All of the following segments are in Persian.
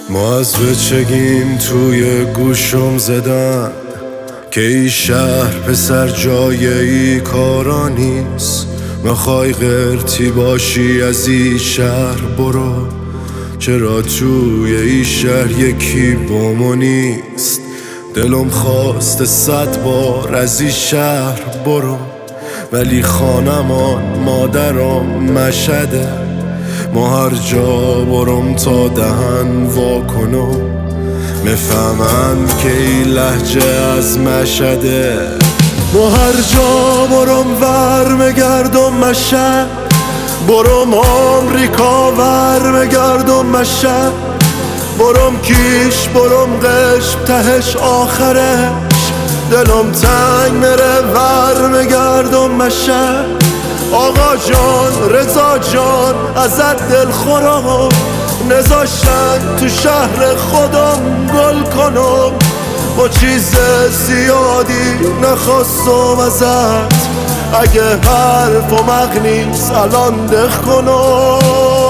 ما از بچگیم توی گوشم زدن که ای شهر پسر جای ای کارا نیست. میخوای غرتی باشی از ای شهر برو، چرا توی ای شهر یکی بامو نیست. دلم خواسته 100 بار از ای شهر برو، ولی خانمان مادرم مشهده. ما هر جا برم تا دهن وا کنم میفهمن که ای لهجه از مشهده. ما هر جا برم ور مگردم مشهد، برم آمریکا ور مگردم مشهد، برم کیش برم قشم تهش آخرش دلم تنگ مره ور مگردم مشهد. آقا جان رضا جان ازت دل خورم، نذاشتن تو شهر خودم گل کنم. با چیز زیادی نخواستم ازت، اگه حرف و مغنیس الان دخ کنم.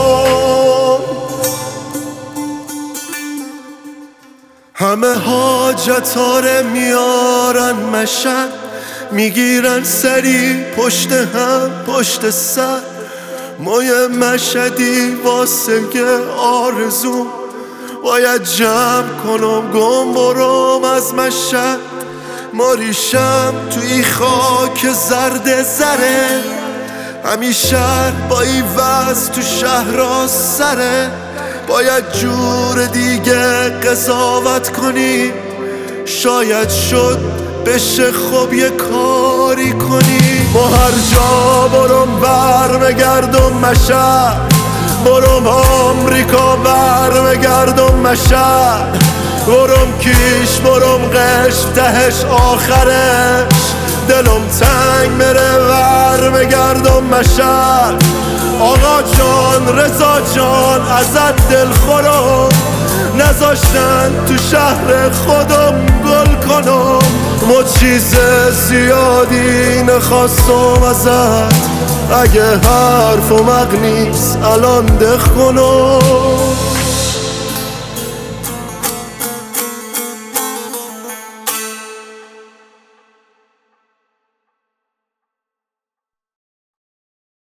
همه حاجتاره میارن مشهد، میگیرن سری پشت هم پشت سر. ما یه مشهدی واسه آرزو باید جمع کنم گم برم از مشهد. ما ریشم توی خاک زرد زره، همیشه با ای وز تو شهر سره. باید جور دیگه قضاوت کنی، شاید شد بشه خوب یه کاری کنی. ما هر جا برم بر مگردم مشهد، برم آمریکا بر مگردم مشهد، برم کیش برم قشم تهش آخرش دلم تنگ مره ور مگردم مشهد. آقا جان رضا جان ازت دل خورم، نذاشتن تو شهر خودم گل کنم. ما چیز زیادی نخواستم ازت، اگه حرف و مغنیس الان دخ کنم.